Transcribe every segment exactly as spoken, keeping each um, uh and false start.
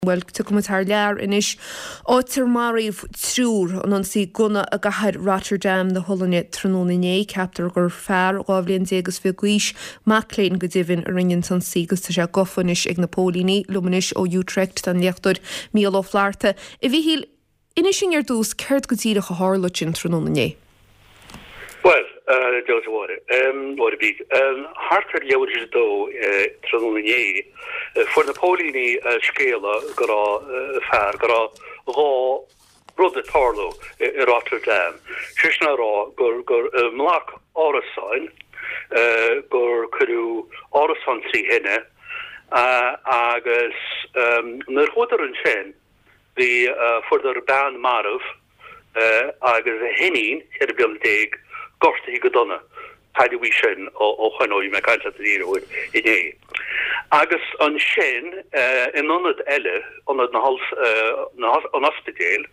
Well, tu comentar lear inis átar maríomh trúr an an sí gona a gahar Rotterdam na Hollanne tróna né captar gur fear gábhlíonn dégus fi guis macléin go divin a ringen san sígus tá sé gofanis ag na pólíní lumanis ó Utrecht den leachtar míl ó fláirta. I bhí híl inis sin ar dús ceirt go tíre go hálatin tróna né. Well, uh, Joe Water, um, what a big, um, Hartford Yowers do, uh, Tronuni, uh, for Napoleon, uh, Scala, Gra, uh, Far, Gra, Raw, Brother Tarlo, uh, Rotterdam, Krishna Raw, Gur, Gur, uh, Malak, Orasan, uh, Gur, Kuru, Orasan, see Henne, uh, Agus, um, Nerhoder and Chen, the, uh, for the band Marov, uh, Agus, Henning, had a build dig, Gorsta go donna Paddy we sin ó chanóí me caiinte díróid i dé. Agus an sin in anad eile anad na hals an hospitaal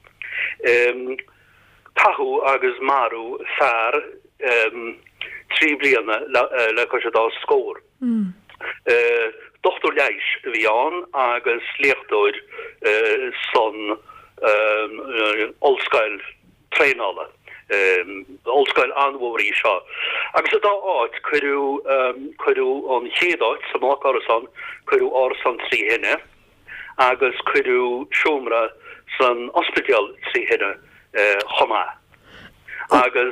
tahu agus maru far trí bliana le cosdá scór. Dochtor leis bhí an agus léchtúid son olscail tréála. Um, Oldschool anwóí seo. Agus a dá áit chuú um, chuú an chéadáit sa má árasan chuú árasan trí hinne agus chuú siomra san ospidal trí hinne uh, chomá. Agus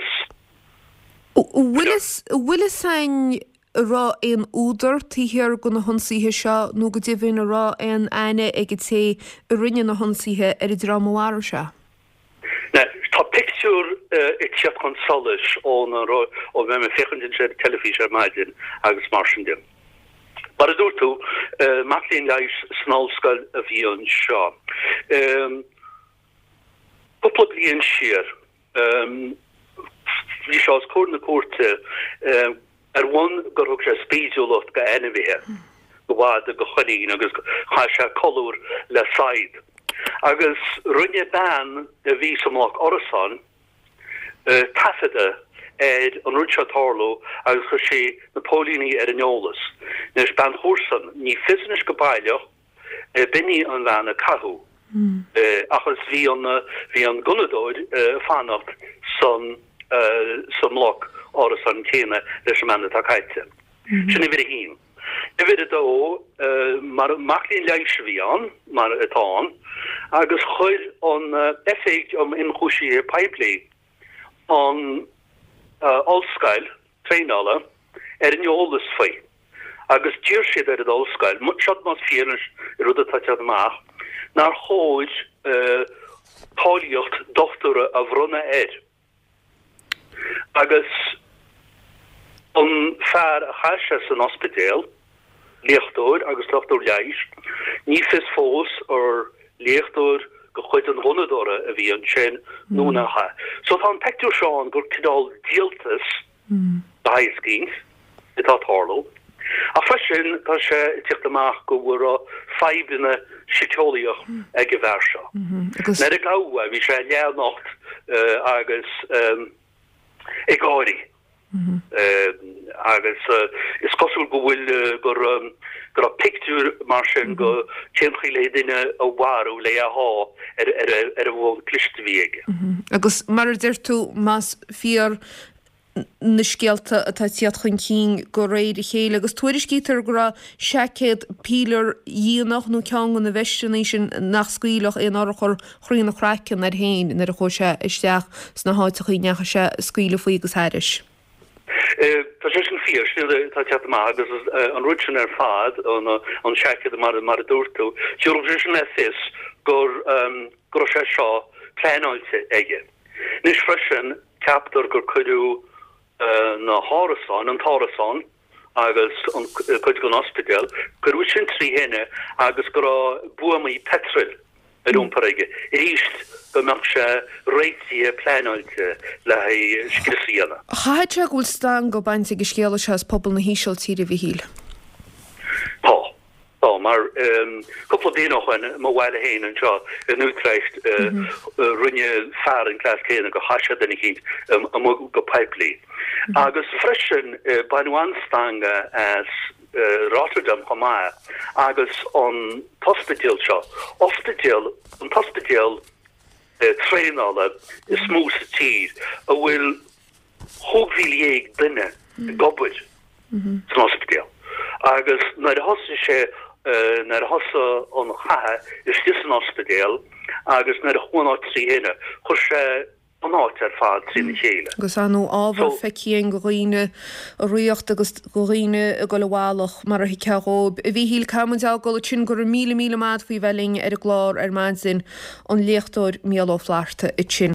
Willis sein rá an údar tíhir go na honsíthe seo nó go dtíhín rá an aine ag go té a rinne na honsíthe ar i drámhhar se. Tá picture ik sé consolis on ó me me fechan televisie maidin agus marsindin. Bar a dúirtú matlín leis snálscail a bhí an seo. Couple blion siar bhí seo cór na cóirte ar bhain gur thug sé spéisiúlacht go enimhíthe go bhád a go chonín agus cha sé colúr le said. Agus runne ban de ví somach orasan uh, tafide ed an ruchatarlo agus go sé Napoleoni er anolalas. Nes ban horsan ní fisnis gobailech uh, binni an lana kahu. Mm. Uh, achas vi an uh, vi an gunnadoid uh, fannacht son uh, somlach orasan kéne leis man takaite. Mm-hmm. Sinni vir hin. De vir do uh, mar maklin leis vi an mar etaan. Agus chuir an effect om in chuisi pipeline an allscail tréála er in jólas fai. Agus tíir siad ar allscail, mu siad mas fianir i rud a tatead maach, nar hóid táiliocht dochtúra a bhrunna er. Agus an fear a chaise san ospitaal, leachtóir agus dochtúr leis, ní fis fós ar lechtúr go chuid an runnadóra a bhí an sin nóna ha. So tá an picú seán gur cinál díaltas daiscíns i tá tarló. A frisin tá sé tucht amach go bhfuil feibhine sitóíoch ag go bhar seo. Na a gáha bhí sé leannacht agus i gáirí. Mm-hmm. Uh, agus uh, is cosúil go bhfuil uh, gur um, gur a picture mar sin mm-hmm. go chéimchile duine a bhharú le a há ar ar ar a bhfuil clistvíige. Mm-hmm. Agus mar dir tú mas fiar na scialta atá tíad chun cín go réid chéile agus tuairiscítar gur seacéad pílar díanach nó ceangan na bheistena sin nach scuilech in ar chur chríonna chraicin ar hain nar a chu sé isteach sna háite chuoinecha sé scuile faoi agus háiris. Tá sé sin fiar sníle tá teat má agus an ruúin ar fad an seacha mar mar a dúirtú. Tíúr sin le fis gur gur sé seo pléáilte aige. Nis frisin captar gur chuidú na hárasan an tárasan agus an chuid gon ospidal, gur sin trí hinne agus gur buamaí petrol a dúmpaige. Ríist go meach sé réití pléáilte le scrisiana. Chaid se gúil stan go bainte go scéala se as pobl na híseil tíre bhí híl? Tá. Tá, mar um, couple déanachain má bhile héin an seo in Utrecht uh, mm-hmm. uh, rinne fear in clás céanna go haise denna chéad um, a mú go pipelí. Mm-hmm. Agus freisin uh, bainú anstanga as Rotterdam chama agus an hospital seo hospital an hospital tréála is smó sa tír a bhfuil hoogvíléig dunne gobud san hospital agus na hosa sé na hosa an chathe is dis an hospital agus na chuá trí hinne chu sé an áit ar fád sin chéile. Agus anú ábhar fecíon goghine a riocht agus goghine a go bhálach mar a ceób. I bhí híl camá go sin gur mí mí mád faoi bheling ar a glár ar man sin an léchtúir míoló flaachta i sin.